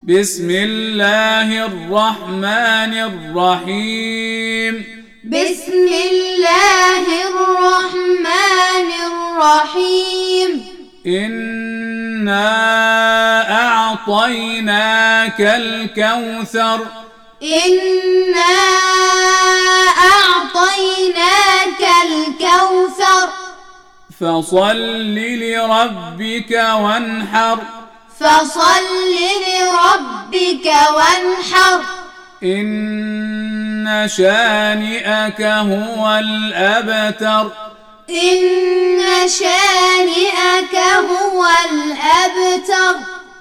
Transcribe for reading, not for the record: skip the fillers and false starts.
بسم الله الرحمن الرحيم بسم الله الرحمن الرحيم إنا أعطيناك الكوثر إنا أعطيناك الكوثر فصل لربك وانحر فصل لربك وانحر إن شانئك هو الأبتر إن شانئك هو الأبتر